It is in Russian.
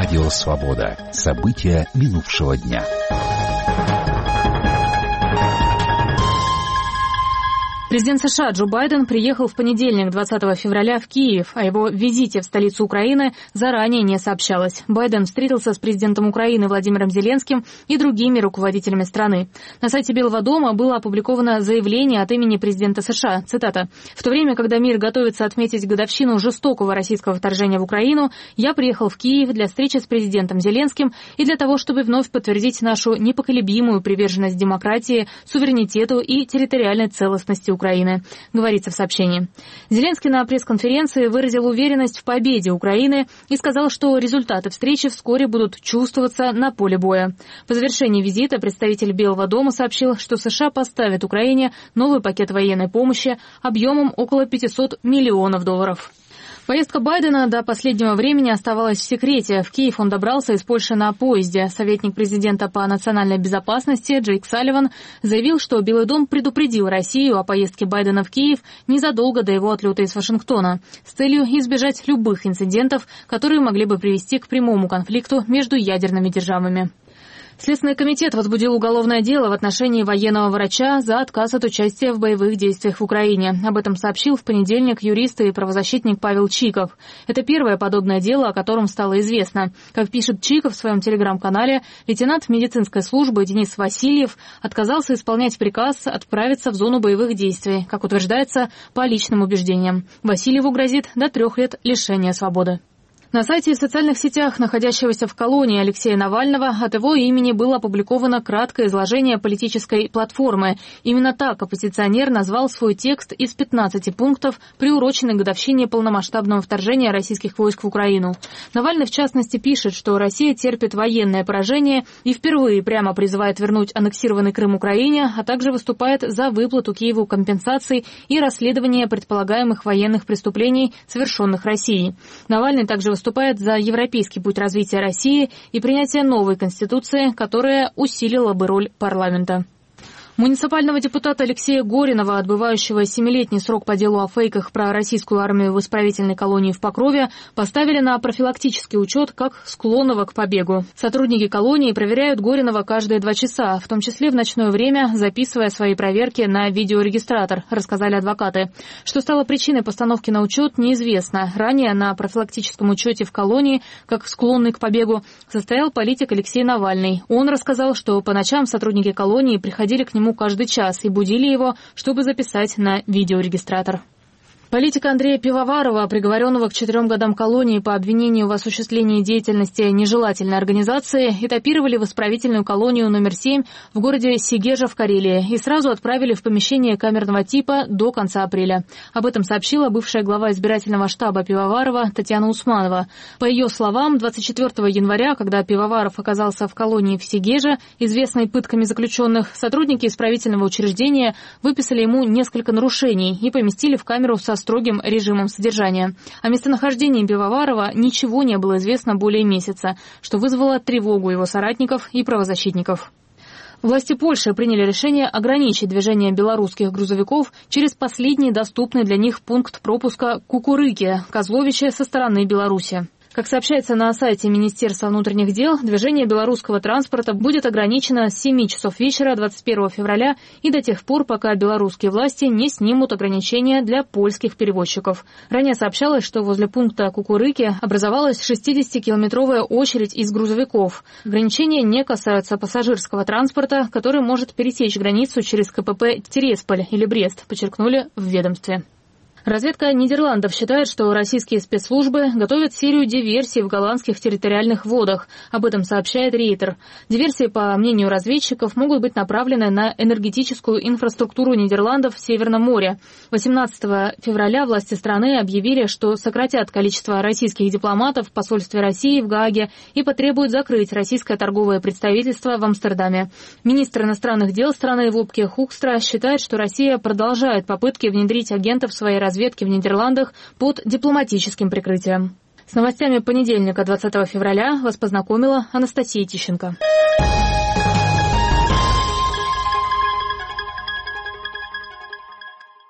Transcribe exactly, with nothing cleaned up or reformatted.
Радио «Свобода». События минувшего дня. Президент США Джо Байден приехал в понедельник, двадцатого февраля, в Киев. О его визите в столицу Украины заранее не сообщалось. Байден встретился с президентом Украины Владимиром Зеленским и другими руководителями страны. На сайте Белого дома было опубликовано заявление от имени президента США. Цитата. «В то время, когда мир готовится отметить годовщину жестокого российского вторжения в Украину, я приехал в Киев для встречи с президентом Зеленским и для того, чтобы вновь подтвердить нашу непоколебимую приверженность демократии, суверенитету и территориальной целостности Украины». Украины, говорится в сообщении. Зеленский на пресс-конференции выразил уверенность в победе Украины и сказал, что результаты встречи вскоре будут чувствоваться на поле боя. По завершении визита представитель Белого дома сообщил, что США поставят Украине новый пакет военной помощи объемом около пятисот миллионов долларов. Поездка Байдена до последнего времени оставалась в секрете. В Киев он добрался из Польши на поезде. Советник президента по национальной безопасности Джейк Салливан заявил, что Белый дом предупредил Россию о поездке Байдена в Киев незадолго до его отлета из Вашингтона с целью избежать любых инцидентов, которые могли бы привести к прямому конфликту между ядерными державами. Следственный комитет возбудил уголовное дело в отношении военного врача за отказ от участия в боевых действиях в Украине. Об этом сообщил в понедельник юрист и правозащитник Павел Чиков. Это первое подобное дело, о котором стало известно. Как пишет Чиков в своем телеграм-канале, лейтенант медицинской службы Денис Васильев отказался исполнять приказ отправиться в зону боевых действий, как утверждается, по личным убеждениям. Васильеву грозит до трех лет лишения свободы. На сайте и в социальных сетях находящегося в колонии Алексея Навального от его имени было опубликовано краткое изложение политической платформы. Именно так оппозиционер назвал свой текст из пятнадцати пунктов, приуроченный к годовщине полномасштабного вторжения российских войск в Украину. Навальный, в частности, пишет, что Россия терпит военное поражение и впервые прямо призывает вернуть аннексированный Крым Украине, а также выступает за выплату Киеву компенсаций и расследование предполагаемых военных преступлений, совершенных Россией. Навальный также выступает за европейский путь развития России и принятие новой конституции, которая усилила бы роль парламента. Муниципального депутата Алексея Горинова, отбывающего семилетний срок по делу о фейках про российскую армию в исправительной колонии в Покрове, поставили на профилактический учет как склонного к побегу. Сотрудники колонии проверяют Горинова каждые два часа, в том числе в ночное время, записывая свои проверки на видеорегистратор, рассказали адвокаты. Что стало причиной постановки на учет, неизвестно. Ранее на профилактическом учете в колонии, как склонный к побегу, состоял политик Алексей Навальный. Он рассказал, что по ночам сотрудники колонии приходили к нему каждый час и будили его, чтобы записать на видеорегистратор. Политика Андрея Пивоварова, приговоренного к четырем годам колонии по обвинению в осуществлении деятельности нежелательной организации, этапировали в исправительную колонию номер семь в городе Сегежа в Карелии и сразу отправили в помещение камерного типа до конца апреля. Об этом сообщила бывшая глава избирательного штаба Пивоварова Татьяна Усманова. По ее словам, двадцать четвёртого января, когда Пивоваров оказался в колонии в Сегеже, известной пытками заключенных, сотрудники исправительного учреждения выписали ему несколько нарушений и поместили в камеру со строгим режимом содержания. О местонахождении Пивоварова ничего не было известно более месяца, что вызвало тревогу его соратников и правозащитников. Власти Польши приняли решение ограничить движение белорусских грузовиков через последний доступный для них пункт пропуска Кукурыки, Козловичи со стороны Беларуси. Как сообщается на сайте Министерства внутренних дел, движение белорусского транспорта будет ограничено с семи часов вечера двадцать первого февраля и до тех пор, пока белорусские власти не снимут ограничения для польских перевозчиков. Ранее сообщалось, что возле пункта Кукурыки образовалась шестидесятикилометровая очередь из грузовиков. Ограничения не касаются пассажирского транспорта, который может пересечь границу через КПП Тересполь или Брест, подчеркнули в ведомстве. Разведка Нидерландов считает, что российские спецслужбы готовят серию диверсий в голландских территориальных водах. Об этом сообщает Рейтер. Диверсии, по мнению разведчиков, могут быть направлены на энергетическую инфраструктуру Нидерландов в Северном море. восемнадцатого февраля власти страны объявили, что сократят количество российских дипломатов в посольстве России в Гааге и потребуют закрыть российское торговое представительство в Амстердаме. Министр иностранных дел страны Вопке Хукстра считает, что Россия продолжает попытки внедрить агентов своей разведки разведки в Нидерландах под дипломатическим прикрытием. С новостями понедельника, двадцатого февраля, вас познакомила Анастасия Тищенко.